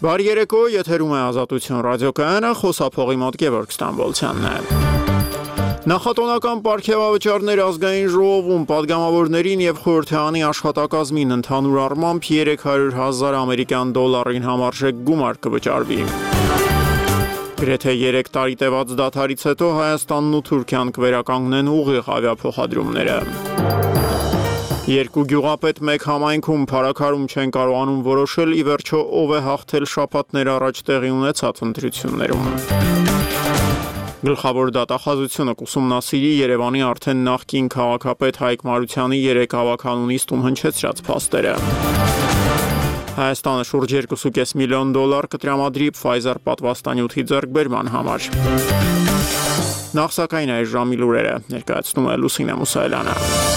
Բարի երեկո, եթերում է Ազատություն ռադիոկայանը, խոսափողի մոտ Գևորգ Ստամբոլցյանն է։ Նախատոնական պարգևավճարներ ազգային ժողովում պատգամավորներին եւ խորհրդարանի աշխատակազմին ընդհանուր առմամբ 300,000 ամերիկյան դոլարին համարժեք գումար կվճարվի։ Գրեթե 3 տարի տևած դադարից հետո Հայաստանն ու Թուրքիան կվերականգնեն ուղիղ ավիափոխադրումները։ Երկու գյուղապետ մեկ համայնքում փառաքարում չեն կարողանում որոշել ի վերջո ով է հաղթել շաբաթներ առաջ տեղի ունեցած ընտրություններում։ Գլխավոր դատախազությունը կուսումնասիրի Երևանի արդեն նախկին քաղաքապետ Հայկ Մարությանի 3 ավականունիստում հնչեցրած փաստերը։ Հայաստանը շուրջ 2.5 միլիոն դոլար կտրամադրի Pfizer պատվաստանյութի ձեռքբերման համար։ Նախ սակայն այս ժամի լուրերը ներկայացնում է Լուսինե Մուսայելյանը։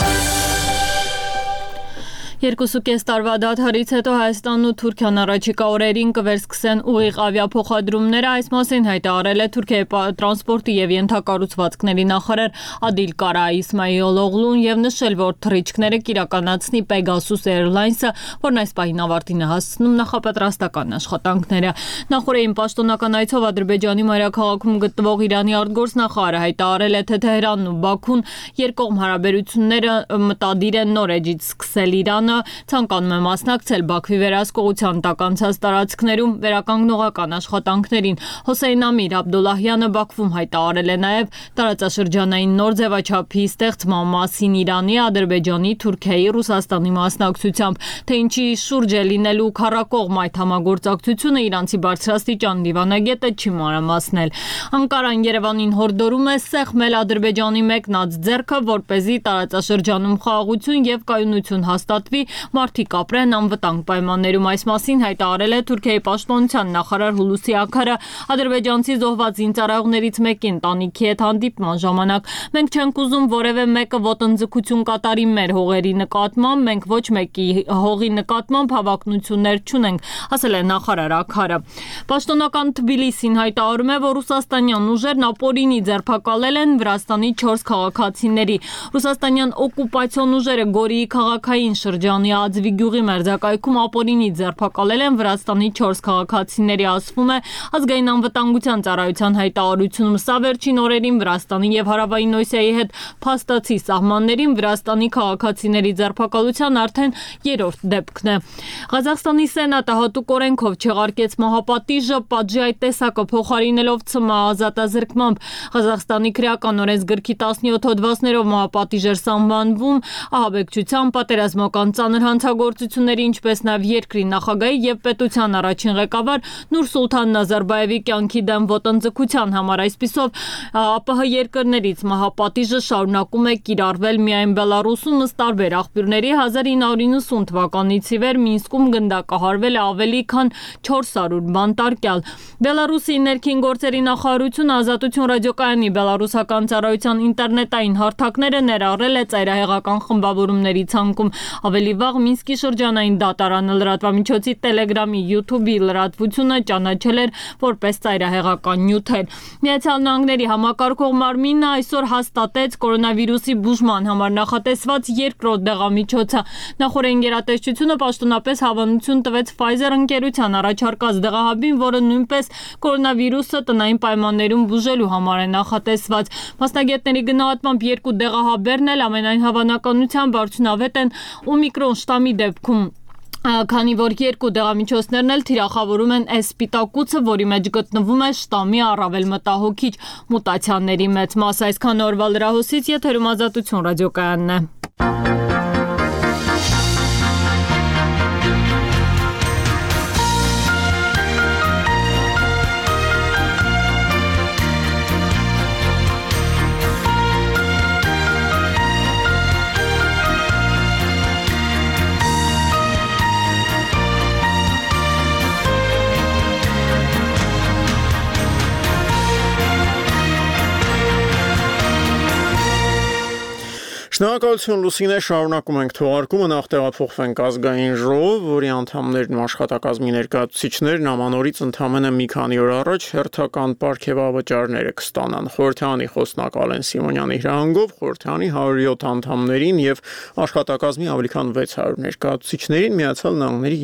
2.5 տարվա դադարից հետո Հայաստանն ու Թուրքիան առաջիկա օրերին կվերսկսեն ուղիղ ավիափոխադրումները, այս մասին հայտարարել է Թուրքիայի տրանսպորտի եւ ենթակառուցվածքների նախարար Ադիլ Կարա Իսմայիլօղլուն եւ նշել, որ թռիչքները կիրականացնի Pegasus Airlines-ը, որն այս պահին ավարտին է հասցնում նախապատրաստական աշխատանքները։ Նախորդին պաշտոնական այցով Ադրբեջանի մայրաքաղաքում գտնվող Իրանի արտգործնախարարը հայտարարել է, թե Թեհրանն ու Բաքուն երկկողմ հարաբերությունները մտադիր են նոր էջից սկսել Իրանը ցանկանում է մասնակցել Բաքվի վերահսկողության տակ անցած տարածքներում վերականգնողական աշխատանքներին։ Հոսեյն Ամիր Աբդոլլահյանը Բաքվում հայտարարել է նաև տարածաշրջանային նոր ձևաչափի ստեղծման մասին Իրանի, Ադրբեջանի, Թուրքիայի, Ռուսաստանի մասնակցությամբ, թե ինչի շուրջ է լինելու քառակողմ այդ համագործակցությունը իրանցի բարձրաստիճան դիվանագետը չի մանրամասնել։ Անկարան Երևանին հորդորում է սեղմել Ադրբեջանի մեկնած ձեռքը, որպեսզի տարածաշրջանում խաղաղություն եւ կայունություն հաստատվի, մարդիկ ապրեն անվտանգ պայմաններում, այս մասին հայտարարել է Թուրքիայի պաշտպանության նախարար Հուլուսի Աքարը Ադրբեջանցի զոհված զինծառայողներից մեկի ընտանիքի հետ հանդիպման ժամանակ։ Մենք չենք ուզում որևէ մեկը ոտնձգություն կատարի մեր հողերի նկատմամբ, մենք ոչ մեկի հողի նկատմամբ հավակնություններ չունենք, ասել է նախարար Աքարը։ Պաշտոնական Թբիլիսին հայտարարում է, որ ռուսաստանյան ուժերն ապօրինի ձերբակալել են Վրաստանի 4 քաղաքացիների։ Ռուսաստանյան օկուպացիոն ուժերը Գորիի քաղաքային շրջանի Ածվի գյուղի մերձակայքում ապօրինի ձերբակալել են Վրաստանի 4 քաղաքացիների, ասվում է ազգային անվտանգության ծառայության հայտարարությունում։ Սա վերջին օրերին Վրաստանի եւ Հարավային Օսիայի հետ փաստացի սահմաններին Վրաստանի քաղաքացիների ձերբակալության արդեն 3-րդ դեպքն է։ Ղազախստանի սենատը հատուկ օրենքով չեղարկեց մահապատիժը, պատժի այդ տեսակը փոխարինելով ՑՄ ազատազրկմամբ։ Ղազախստանի քրեական օրենսգրքի 17 հոդվածներով մահապատիժ էր սահմանվում ահաբեկչության, պատերազմական ծանր հանցագործությունների, ինչպես նաև երկրի նախագահի եւ պետության առաջին ղեկավար Նուրսուլթան Նազարբայևի կյանքի դեմ ոտնձգության համար։ Այսպիսով ԱՊՀ երկրներից մահապատիժը շարունակում է կիրառվել միայն Բելարուսում, ըստ տարբեր աղբյուրների 1990 թվականից ի վեր Մինսկում գնդակահարվել է ավելի քան 400 բանտարկյալ։ Բելարուսի ներքին գործերի նախարարությունը Ազատություն ռադիոկայանի բելարուսական ծառայության ինտերնետային հարթակները ներառել է ծայրահեղական խմբավորումների ցանկում։ Ավելի վաղ Մինսկի շրջանային դատարանը լրատվամիջոցի Telegram-ի YouTube-ի լրատվությունը ճանաչել էր որպես ծայրահեղական նյութեր։ Միացյալ Նահանգների համակարգող մարմինը այսօր հաստատեց կորոնավիրուսի բուժման համար նախատեսված երկրորդ դեղամիջոցը։ Նախորդին գերատեսչությունը պաշտոնապես հավանություն տվեց Pfizer ընկերության առաջարկած դեղահաբին, որը նույնպես կորոնավիրուսը տնային պայմաններում բուժելու համար է նախատեսված։ Մասնագետների գնահատմամբ երկու դեղահաբերն էլ ամենայն հավանականությամբ արդյունավետ են Օմիկրոն շտամի դեպքում, քանի որ երկու դեղամիջոցներն էլ թիրախավորում են S սպիտակուցը, որի մեջ գտնվում է շտամի առավել մտահոգիչ մուտացիաների մեծ մասը։ Այսքան օրվա լրահոսից եթերում Ազատություն ռադիոկայանն է։ Շնորհակալություն Լուսինե, շարունակում ենք թողարկումը, նախ տեղափոխվենք ազգային ժողով, որի անդամներն ու աշխատակազմի ներկայացուցիչներն ամանորից ընդամենը մի քանի օր առաջ հերթական պարգևավճարները կստանան։ Խորհրդարանի խոսնակ Ալեն Սիմոնյանի հրահանգով խորհրդարանի 107 անդամներին եւ աշխատակազմի ավելի քան 600 ներկայացուցիչներին Միացյալ Նահանգների